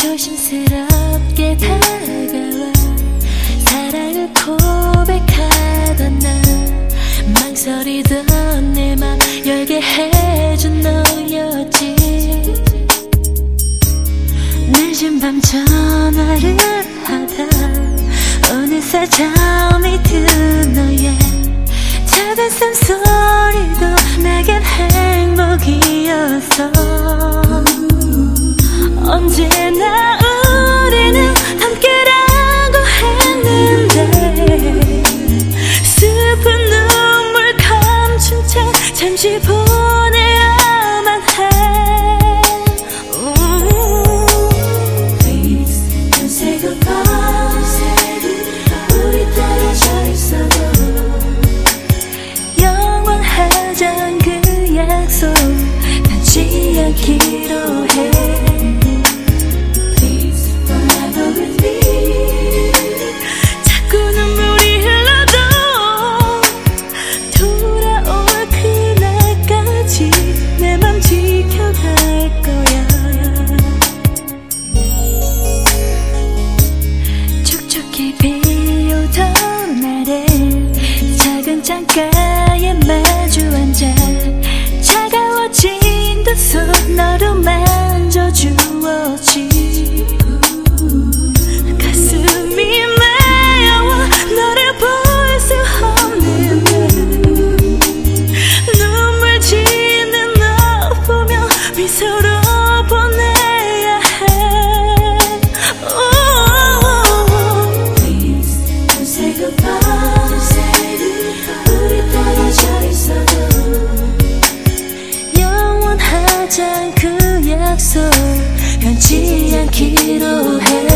조심스럽게 다가와 사랑을 고백하던 나, 망설이던 내 맘 열게 해준 너였지. 늦은 밤 전화를 하다 어느새 잠이 든 너의 작은 숨소리도 내겐 행복이었어. 언제나 우리는 함께라고 했는데 슬픈 눈물 감춘 채 잠시 보내야만 해. Please don't say goodbye. 우리 떨어져 있어도 영원하잔 그 약속 변치 않기로 해. 창가에 마주 앉아 차가워진 두 손 너로 만져주었지. 가슴이 메어와 너를 볼 수 없는 눈물 짓는 너 보며 미소로 보내야 해. Please don't say goodbye. 영원하잔 그 약속 변치 않기로 해.